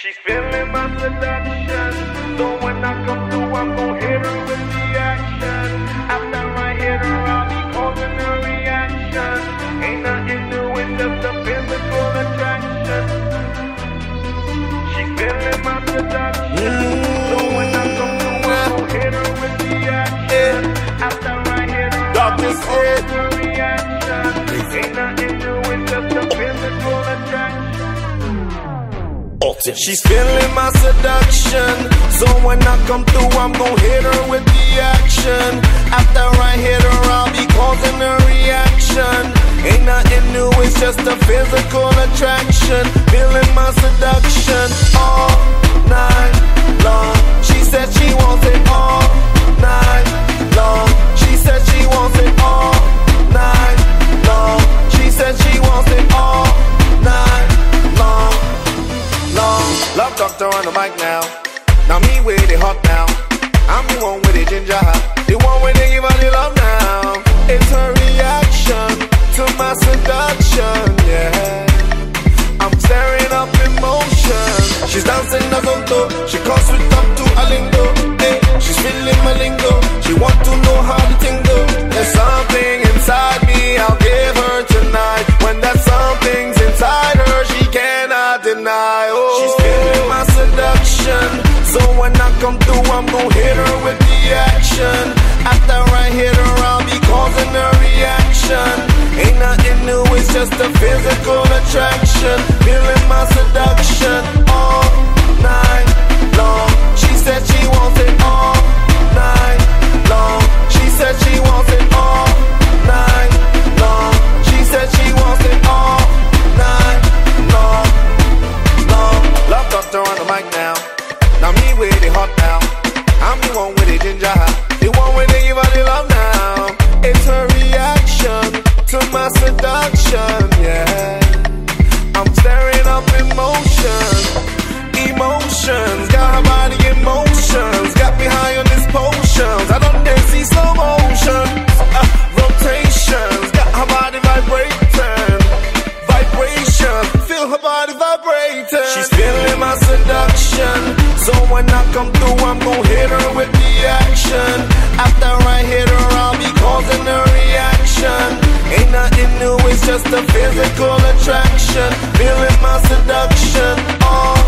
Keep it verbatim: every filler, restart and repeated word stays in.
She's feeling my seduction, so when I come through, I'm gon' hit her with the action. After I hit her, I'll be causing a reaction. Ain't nothing new, it's just a physical attraction. She's feeling my seduction, so when I come through, I'm gon' hit her with the action. After I hit her, I'll be causing a reaction. Ain't nothing new, it's just a physical attraction. She's feeling my seduction, so when I come through, I'm gon' hit her with the action. After I hit her, I'll be causing a reaction. Ain't nothing new, it's just a physical attraction. Feeling my seduction all night long. She said she wants it all night long. She said she wants it all night long. She said she wants it all night long. Long. Love doctor on the mic now. Now me with it hot now. I'm the one with the ginger hot. The one with the give all the love now. It's her reaction to my seduction, yeah. I'm staring up in motion. She's dancing a zonto. She calls it up to a lingo. Hey, she's feeling my lingo. She want to know how the thing go. There's something inside me I'll give her tonight. When that something's inside her, she cannot deny. Oh, she's feeling my seduction, so when I come through, I'm gon' hit her with the action. After I hit her, I'll be causing a reaction. Ain't nothing new, it's just a physical attraction. Feeling my seduction all night long. She said she wants it all night long. She said she wants it all night long. She said she wants it all night long. Long. Love doctor on the mic now. Now me with it hot now. I'm the one with the ginger hot. The one with the give all the love now. It's her reaction to my seduction, yeah. I'm staring up emotions, emotions. Got her body in motions. Got me high on these potions. I don't dare see slow motion, uh, rotations. Got her body vibrating, vibration. Feel her body vibrating. She's feeling my seduction, so when I come through, I'm gon' hit her with the action. After I hit her, I'll be causing a reaction. Ain't nothing new, it's just a physical attraction. Feeling my seduction all